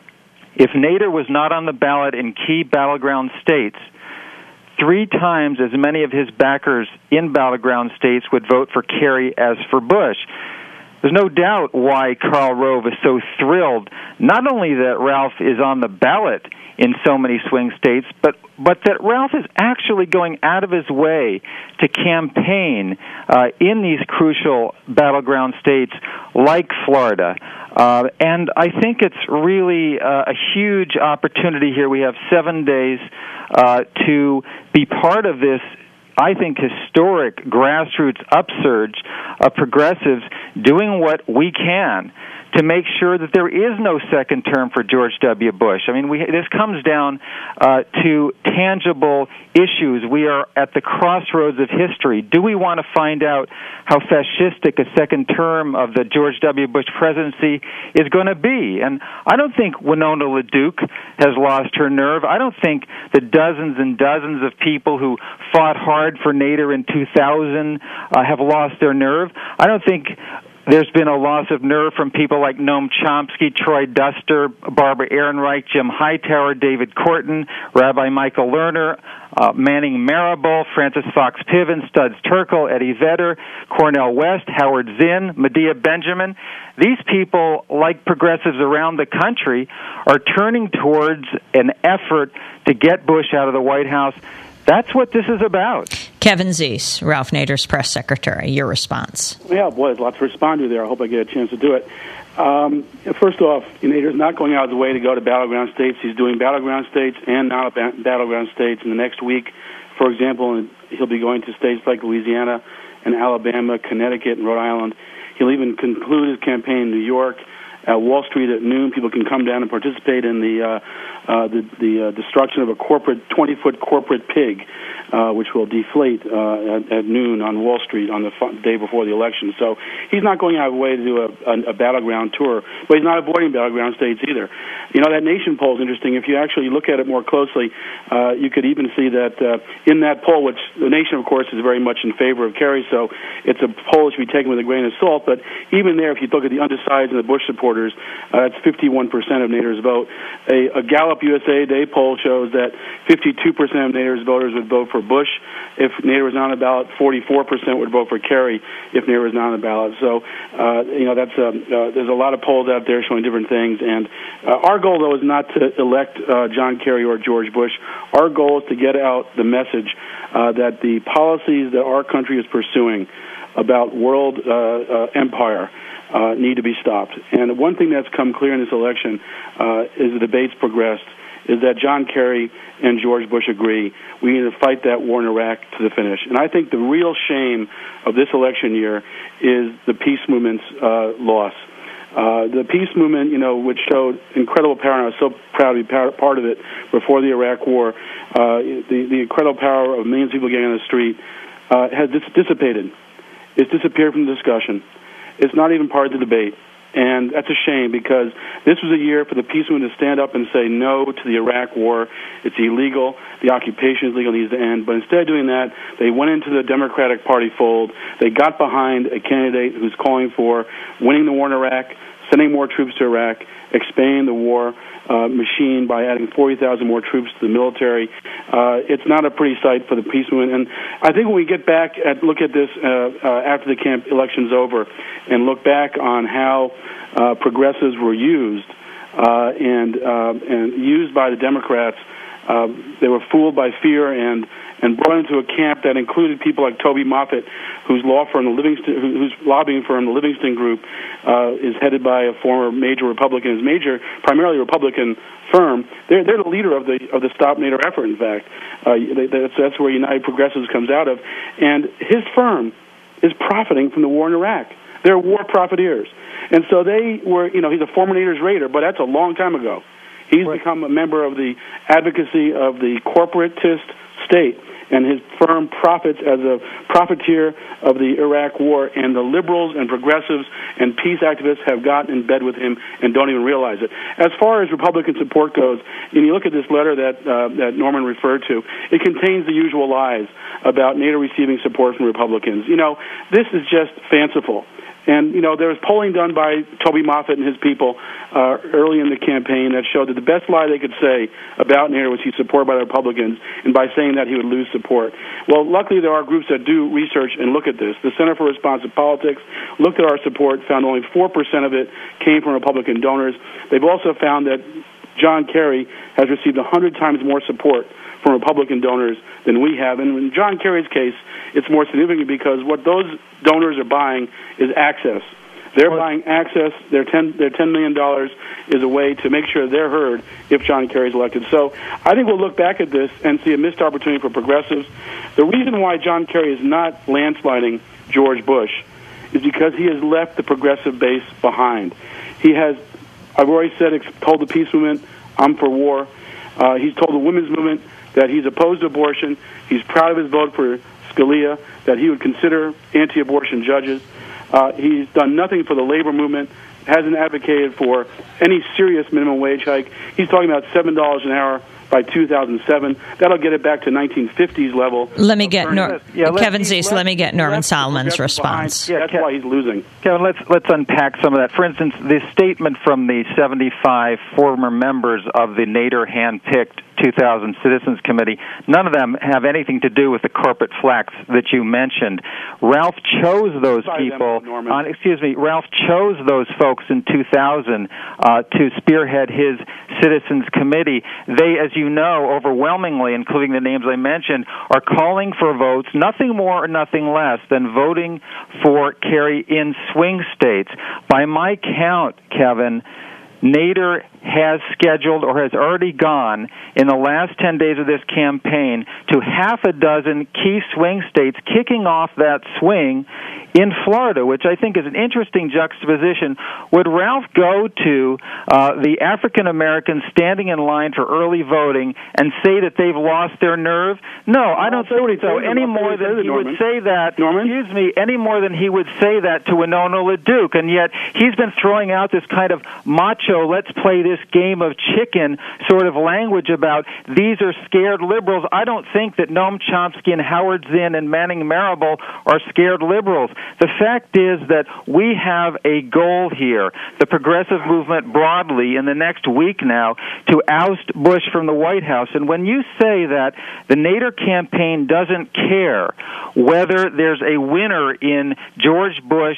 C: if Nader was not on the ballot in key battleground states, three times as many of his backers in battleground states would vote for Kerry as for Bush. There's no doubt why Karl Rove is so thrilled, not only that Ralph is on the ballot in so many swing states, but but that Ralph is actually going out of his way to campaign uh, in these crucial battleground states like Florida. Uh, and I think it's really uh, a huge opportunity here. We have seven days uh, to be part of this, I think, historic grassroots upsurge of progressives doing what we can to make sure that there is no second term for George W. Bush. I mean, we, this comes down uh, to tangible issues. We are at the crossroads of history. Do we want to find out how fascistic a second term of the George W. Bush presidency is going to be? And I don't think Winona LaDuke has lost her nerve. I don't think the dozens and dozens of people who fought hard for Nader in two thousand uh, have lost their nerve. I don't think there's been a loss of nerve from people like Noam Chomsky, Troy Duster, Barbara Ehrenreich, Jim Hightower, David Korten, Rabbi Michael Lerner, uh, Manning Marable, Francis Fox Piven, Studs Terkel, Eddie Vedder, Cornel West, Howard Zinn, Medea Benjamin. These people, like progressives around the country, are turning towards an effort to get Bush out of the White House. That's what this is about.
A: Kevin Zeese, Ralph Nader's press secretary, your response.
D: Yeah, boy, there's lots to respond to there. I hope I get a chance to do it. Um, first off, Nader's not going out of the way to go to battleground states. He's doing battleground states and non-battleground states. In the next week, for example, he'll be going to states like Louisiana and Alabama, Connecticut, and Rhode Island. He'll even conclude his campaign in New York. At Wall Street at noon, people can come down and participate in the uh, uh, the, the uh, destruction of a corporate twenty-foot corporate pig, uh, which will deflate uh, at, at noon on Wall Street on the f- day before the election. So he's not going out of the way to do a, a, a battleground tour, but he's not avoiding battleground states either. You know, that Nation poll is interesting. If you actually look at it more closely, uh, you could even see that uh, in that poll, which the Nation, of course, is very much in favor of Kerry, so it's a poll that should be taken with a grain of salt. But even there, if you look at the undecideds and the Bush supporters, Uh, that's fifty-one percent of Nader's vote. A, a Gallup U S A Today poll shows that fifty-two percent of Nader's voters would vote for Bush. If Nader was not on the ballot, forty-four percent would vote for Kerry if Nader was not on the ballot. So, uh, you know, that's um, uh, there's a lot of polls out there showing different things. And uh, our goal, though, is not to elect uh, John Kerry or George Bush. Our goal is to get out the message uh, that the policies that our country is pursuing about world uh, uh, empire Uh, need to be stopped. And one thing that's come clear in this election, uh, as the debates progressed, is that John Kerry and George Bush agree we need to fight that war in Iraq to the finish. And I think the real shame of this election year is the peace movement's uh, loss. Uh, the peace movement, you know, which showed incredible power, and I was so proud to be part of it before the Iraq War, uh, the, the incredible power of millions of people getting on the street, uh, has dis- dissipated. It's disappeared from the discussion. It's not even part of the debate. And that's a shame, because this was a year for the peace movement to stand up and say no to the Iraq war. It's illegal. The occupation is legal, needs to end. But instead of doing that, they went into the Democratic Party fold. They got behind a candidate who's calling for winning the war in Iraq, sending more troops to Iraq, expanding the war uh, machine by adding forty thousand more troops to the military. Uh, it's not a pretty sight for the peace movement. And I think when we get back at look at this uh, uh, after the camp election's over and look back on how uh, progressives were used uh, and uh, and used by the Democrats, uh, they were fooled by fear and and brought into a camp that included people like Toby Moffett, whose law firm, the Livingston, whose lobbying firm, the Livingston Group, uh, is headed by a former major Republican, his major, primarily Republican firm. They're they're the leader of the of the Stop NATO effort. In fact, uh, they, that's that's where United Progressives comes out of, and his firm is profiting from the war in Iraq. They're war profiteers, and so they were. You know, he's a former NATO's raider, but that's a long time ago. He's right. become a member of the advocacy of the corporatist state, and his firm profits as a profiteer of the Iraq war, and the liberals and progressives and peace activists have gotten in bed with him and don't even realize it. As far as Republican support goes, and you look at this letter that uh, that Norman referred to, it contains the usual lies about NATO receiving support from Republicans. You know, this is just fanciful. And, you know, there was polling done by Toby Moffett and his people uh, early in the campaign that showed that the best lie they could say about NATO was he's supported by the Republicans, and by saying that he would lose support. Well, luckily there are groups that do research and look at this. The Center for Responsive Politics looked at our support, found only four percent of it came from Republican donors. They've also found that John Kerry has received one hundred times more support from Republican donors than we have. And in John Kerry's case, it's more significant because what those donors are buying is access. They're well, buying access. Their ten, their ten million dollars is a way to make sure they're heard if John Kerry's elected. So I think we'll look back at this and see a missed opportunity for progressives. The reason why John Kerry is not landsliding George Bush is because he has left the progressive base behind. He has, I've already said, told the peace movement, I'm for war. Uh, he's told the women's movement that he's opposed to abortion. He's proud of his vote for Scalia, that he would consider anti-abortion judges. Uh, he's done nothing for the labor movement, hasn't advocated for any serious minimum wage hike. He's talking about seven dollars an hour by two thousand seven. That'll get it back to nineteen fifties level.
A: Let me get Nor- yeah, Kevin Zeese. Let me get Norman Solomon's response.
C: Yeah,
D: that's
C: Kev-
D: why he's losing.
C: Kevin, let's let's unpack some of that. For instance, the statement from the seventy-five former members of the Nader hand-picked two thousand Citizens Committee, none of them have anything to do with the corporate flex that you mentioned. Ralph chose those
D: Sorry,
C: people.
D: Them,
C: on, excuse me, Ralph chose those folks in two thousand uh, to spearhead his Citizens Committee. They, as you know, overwhelmingly, including the names I mentioned, are calling for votes, nothing more or nothing less than voting for Kerry in swing states. By my count, Kevin, Nader has scheduled or has already gone in the last ten days of this campaign to half a dozen key swing states, kicking off that swing in Florida, which I think is an interesting juxtaposition. Would Ralph go to uh, the African Americans standing in line for early voting and say that they've lost their nerve? No, I don't think so. Any more than he would say that, excuse me, any more than he would say that to Winona LaDuke. And yet he's been throwing out this kind of macho, let's play this game of chicken sort of language about these are scared liberals. I don't think that Noam Chomsky and Howard Zinn and Manning Marable are scared liberals. The fact is that we have a goal here, the progressive movement broadly, in the next week now, to oust Bush from the White House. And when you say that the Nader campaign doesn't care whether there's a winner in George Bush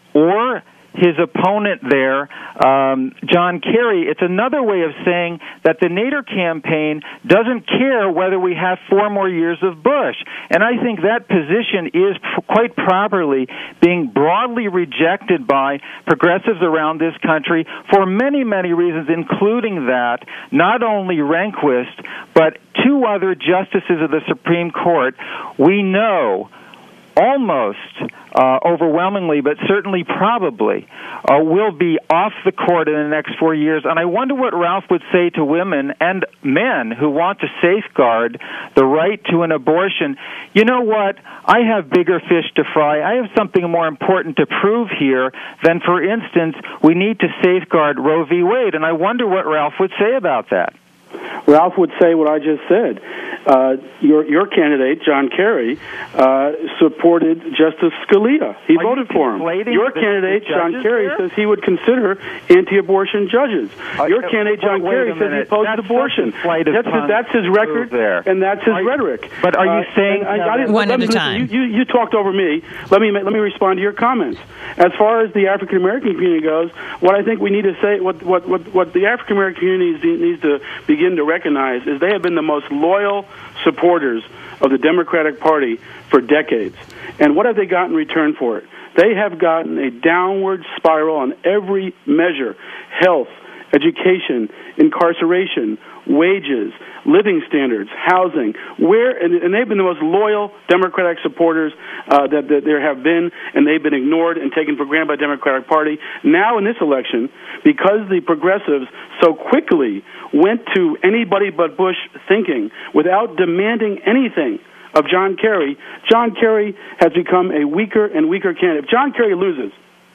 C: or his opponent there, um, John Kerry, it's another way of saying that the Nader campaign doesn't care whether we have four more years of Bush. And I think that position is p- quite properly being broadly rejected by progressives around this country for many, many reasons, including that not only Rehnquist, but two other justices of the Supreme Court we know almost uh, overwhelmingly, but certainly probably, uh, will be off the court in the next four years. And I wonder what Ralph would say to women and men who want to safeguard the right to an abortion. You know what? I have bigger fish to fry. I have something more important to prove here than, for instance, we need to safeguard Roe v. Wade. And I wonder what Ralph would say about that.
D: Ralph would say what I just said. Uh, your your candidate, John Kerry, uh, supported Justice Scalia. He
C: Are
D: voted
C: you
D: for him. Your
C: the,
D: candidate,
C: the
D: John Kerry,
C: there?
D: says he would consider anti-abortion judges.
C: Uh,
D: your candidate, John Kerry, says he opposes
C: that's
D: abortion.
C: That's,
D: his, that's his record,
C: there.
D: and that's his
C: are
D: rhetoric.
C: But are you
D: uh,
C: saying...
D: I, I
A: One at a
D: listen,
A: time.
D: You, you, you talked over me. Let me let me respond to your comments. As far as the African American community goes, what I think we need to say, what what what, what the African American community needs to begin to recognize is they have been the most loyal supporters of the Democratic Party for decades. And what have they gotten in return for it? They have gotten a downward spiral on every measure: health, education, incarceration, wages, living standards, housing. Where and, and they've been the most loyal Democratic supporters uh, that, that there have been, and they've been ignored and taken for granted by the Democratic Party. Now in this election, because the progressives so quickly went to anybody but Bush thinking without demanding anything of John Kerry, John Kerry has become a weaker and weaker candidate. If John Kerry loses,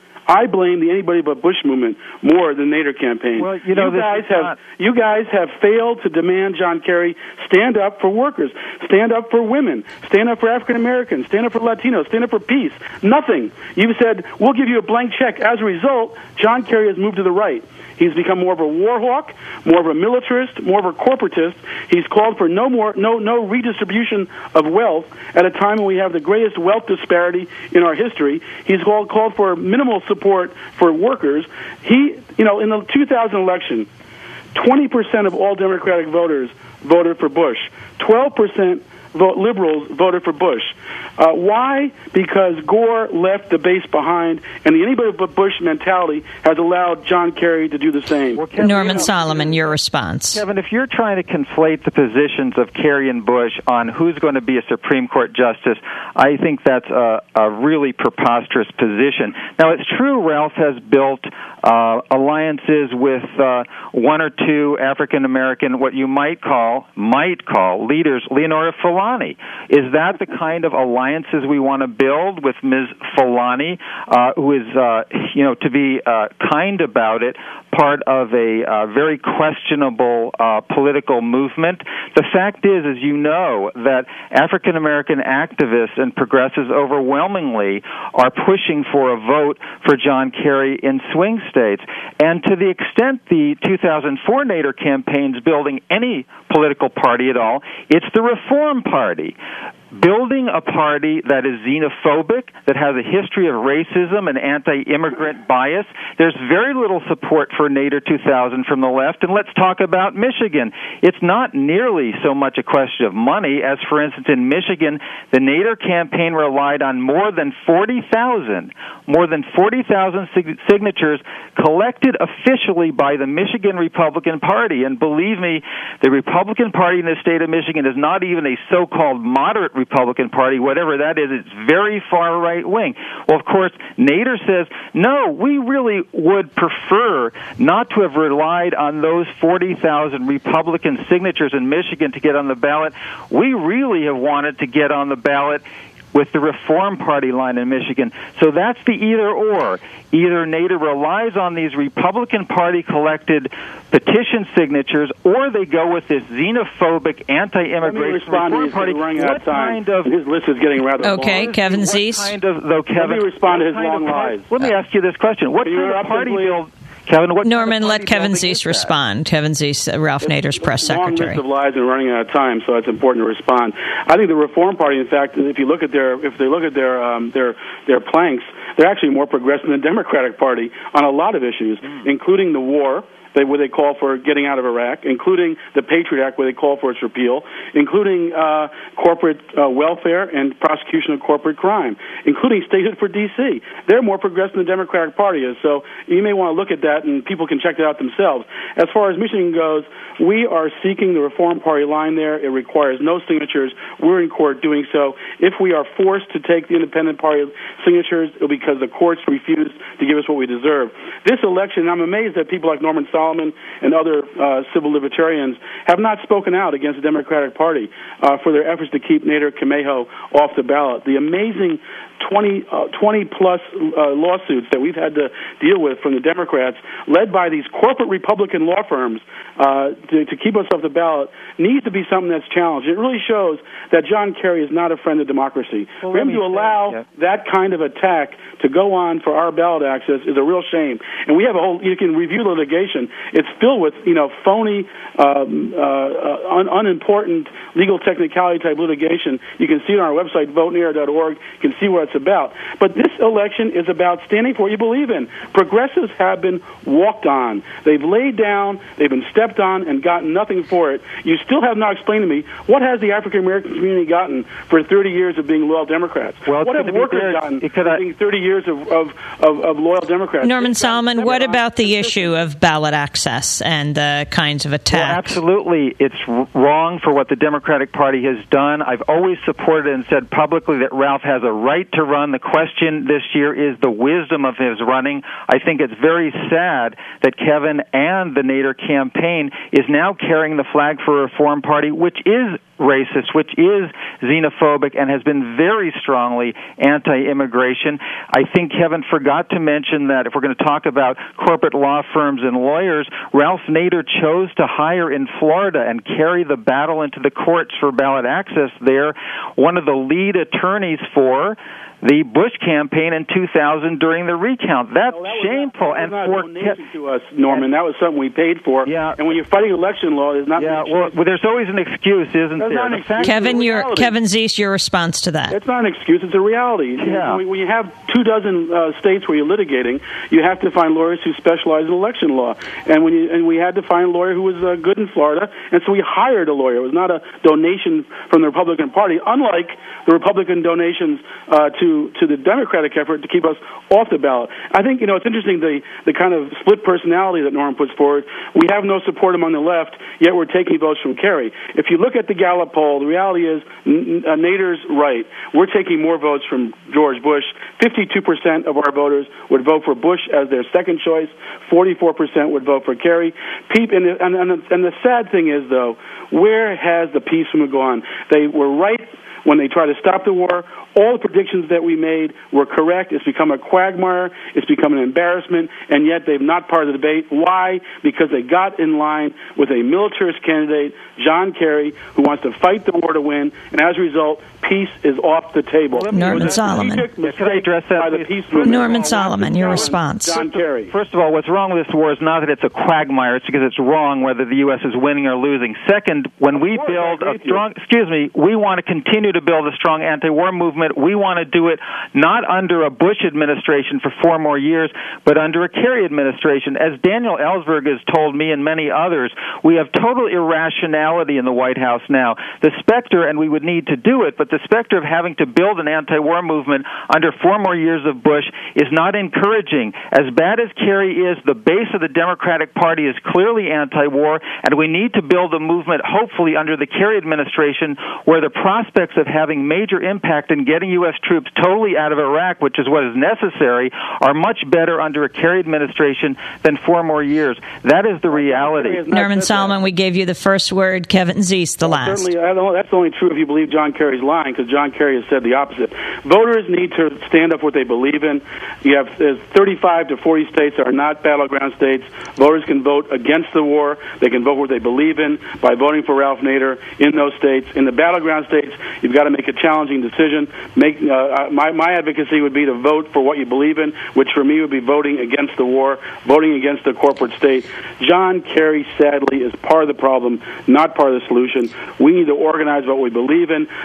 D: I blame the Anybody But Bush movement more than the Nader campaign.
C: Well, you know,
D: you guys have
C: not...
D: you guys have failed to demand John Kerry stand up for workers, stand up for women, stand up for African Americans, stand up for Latinos, stand up for peace. Nothing. You've said we'll give you a blank check. As a result, John Kerry has moved to the right. He's become more of a war hawk, more of a militarist, more of a corporatist. He's called for no more, no, no redistribution of wealth at a time when we have the greatest wealth disparity in our history. He's called called for minimal support for workers. He, you know, in the two thousand election, twenty percent of all Democratic voters voted for Bush. twelve percent vote liberals voted for Bush. Uh, why? Because Gore left the base behind, and the Anybody But Bush mentality has allowed John Kerry to do the same.
C: Well, Kevin,
A: Norman
C: you know,
A: Solomon, your response.
C: Kevin, if you're trying to conflate the positions of Kerry and Bush on who's going to be a Supreme Court justice, I think that's a, a really preposterous position. Now, it's true Ralph has built uh, alliances with uh, one or two African-American, what you might call, might call, leaders, Leonora Fulani. Is that the kind of alliances we want to build with Miz Fulani, uh, who is, uh, you know, to be uh, kind about it, part of a uh, very questionable uh, political movement? The fact is, as you know, that African-American activists and progressives overwhelmingly are pushing for a vote for John Kerry in swing states. And to the extent the two thousand four Nader campaign's building any political party at all, it's the Reform Party. Building a party that is xenophobic, that has a history of racism and anti-immigrant bias. There's very little support for Nader two thousand from the left. And let's talk about Michigan. It's not nearly so much a question of money as, for instance, in Michigan, the Nader campaign relied on more than forty thousand, more than forty thousand sig- signatures collected officially by the Michigan Republican Party. And believe me, the Republican Party in the state of Michigan is not even a so-called moderate Republican Party, whatever that is. It's very far right wing. Well, of course, Nader says, no, we really would prefer not to have relied on those forty thousand Republican signatures in Michigan to get on the ballot. We really have wanted to get on the ballot with the Reform Party line in Michigan. So that's the either-or. Either Nader relies on these Republican Party-collected petition signatures, or they go with this xenophobic, anti-immigration Reform Party.
D: What kind of... His list is getting rather
A: Okay,
D: long.
A: Kevin
C: What
A: Zeese.
C: kind of, though, Kevin,
D: Let me respond to his
C: what kind
D: long
C: of party-
D: lies.
C: Let me ask you this question. What
D: Can you
C: kind of
D: interrupt
C: party
D: him, please?
C: build... Kevin, what
A: Norman,
C: kind of
A: let
C: party
A: Kevin
C: building
A: Zeese
C: is that?
A: respond. Kevin Zeese, uh, Ralph Nader's press
D: Long
A: secretary.
D: list of lies and running out of time, so it's important to respond. I think the Reform Party, in fact, if you look at their, if they look at their um, their their planks, they're actually more progressive than the Democratic Party on a lot of issues, mm. including the war they, where they call for getting out of Iraq, including the Patriot Act, where they call for its repeal, including uh, corporate uh, welfare and prosecution of corporate crime, including statehood for D C. They're more progressive than the Democratic Party is, so you may want to look at that, and people can check it out themselves. As far as Michigan goes, we are seeking the Reform Party line there. It requires no signatures. We're in court doing so. If we are forced to take the Independent Party signatures, it'll be because the courts refuse to give us what we deserve. This election, I'm amazed that people like Norman Solomon and other uh, civil libertarians have not spoken out against the Democratic Party uh, for their efforts to keep Nader Kamejo off the ballot. The amazing twenty, uh, twenty plus uh, lawsuits that we've had to deal with from the Democrats, led by these corporate Republican law firms, uh, to, to keep us off the ballot, needs to be something that's challenged. It really shows that John Kerry is not a friend of democracy.
C: Well,
D: for him to allow
C: yeah.
D: that kind of attack to go on for our ballot access is a real shame. And we have a whole, you can review the litigation. It's filled with, you know, phony, um, uh, un- unimportant legal technicality type litigation. You can see it on our website, vote nader dot org. You can see what it's about. But this election is about standing for what you believe in. Progressives have been walked on. They've laid down, they've been stepped on, and gotten nothing for it. You still have not explained to me, what has the African American community gotten for thirty years of being loyal Democrats?
C: Well,
D: what have workers
C: there,
D: gotten
C: for
D: I, being thirty years of, of, of, of loyal Democrats?
A: Norman Solomon, what about the issue of ballot access and the kinds of attacks?
C: Well, absolutely. It's r- wrong for what the Democratic Party has done. I've always supported and said publicly that Ralph has a right to run. The question this year is the wisdom of his running. I think it's very sad that Kevin and the Nader campaign is now carrying the flag for a Reform Party, which is racist, which is xenophobic, and has been very strongly anti-immigration. I think Kevin forgot to mention that if we're going to talk about corporate law firms and lawyers, Ralph Nader chose to hire in Florida and carry the battle into the courts for ballot access there, one of the lead attorneys for the Bush campaign in two thousand during the recount. That's
D: well, that
C: shameful.
D: Not, that was
C: and
D: not
C: for
D: a donation to us, Norman. That was something we paid for.
C: Yeah.
D: And when you're fighting election law, there's not.
C: Yeah. Well, well, there's always an excuse, isn't
D: That's
C: there?
D: not an excuse.
A: Kevin,
D: It's a
A: your
D: reality.
A: Kevin Zeese, your response to that?
D: It's not an excuse. It's a reality.
C: Yeah.
D: When you have two dozen uh, states where you're litigating, you have to find lawyers who specialize in election law. And when you and we had to find a lawyer who was uh, good in Florida, and so we hired a lawyer. It was not a donation from the Republican Party, unlike the Republican donations uh, to to the Democratic effort to keep us off the ballot. I think, you know, it's interesting the the kind of split personality that Norman puts forward. We have no support among the left, yet we're taking votes from Kerry. If you look at the Gallup poll, the reality is N- uh, Nader's right. We're taking more votes from George Bush. fifty-two percent of our voters would vote for Bush as their second choice. forty-four percent would vote for Kerry. Peep, and, and, and, and the sad thing is, though, where has the peace movement gone? They were right when they tried to stop the war. All the predictions that we made were correct. It's become a quagmire. It's become an embarrassment, and yet they've not part of the debate. Why? Because they got in line with a militarist candidate, John Kerry, who wants to fight the war to win, and as a result, peace is off the table.
C: Well,
A: Norman Solomon.
C: Can I address that,
D: by the
C: please?
D: peace movement.
A: Norman Solomon, your response.
D: John Kerry.
C: First of all, what's wrong with this war is not that it's a quagmire. It's because it's wrong whether the U S is winning or losing. Second, when we
D: course, I
C: build
D: agree
C: a
D: with you.
C: strong, excuse me, we want to continue to build a strong anti-war movement. We want to do it not under a Bush administration for four more years, but under a Kerry administration. As Daniel Ellsberg has told me and many others, we have total irrationality in the White House now. The specter, and we would need to do it, but the specter of having to build an anti-war movement under four more years of Bush is not encouraging. As bad as Kerry is, the base of the Democratic Party is clearly anti-war, and we need to build a movement, hopefully under the Kerry administration, where the prospects of having major impact in getting U S troops totally out of Iraq, which is what is necessary, are much better under a Kerry administration than four more years. That is the reality.
A: Norman Solomon, we gave you the first word. Kevin Zeese, the
D: Well,
A: last.
D: Certainly, I don't, that's only true if you believe John Kerry's lying, because John Kerry has said the opposite. Voters need to stand up for what they believe in. You have there's thirty-five to forty states that are not battleground states. Voters can vote against the war. They can vote what they believe in by voting for Ralph Nader in those states. In the battleground states, you've got to make a challenging decision. Make uh, my my advocacy would be to vote for what you believe in, which for me would be voting against the war, voting against the corporate state. John Kerry, sadly, is part of the problem, not part of the solution. We need to organize what we believe in, not organize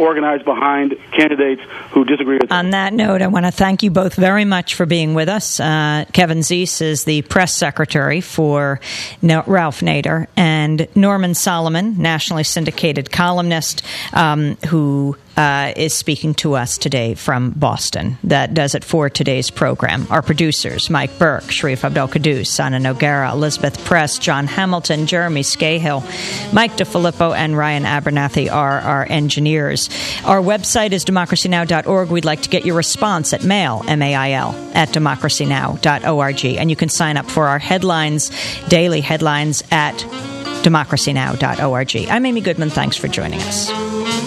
D: organize behind candidates who disagree with them.
A: On that note, I want to thank you both very much for being with us. Uh, Kevin Zeese is the press secretary for no- Ralph Nader, and Norman Solomon, nationally syndicated columnist, um, who Uh, is speaking to us today from Boston. That does it for today's program. Our producers, Mike Burke, Sharif Abdel-Qaddus, Anna Noguera, Elizabeth Press, John Hamilton, Jeremy Scahill, Mike DeFilippo, and Ryan Abernathy are our engineers. Our website is democracy now dot org. We'd like to get your response at mail, M A I L, at democracy now dot org. And you can sign up for our headlines, daily headlines, at democracy now dot org. I'm Amy Goodman. Thanks for joining us.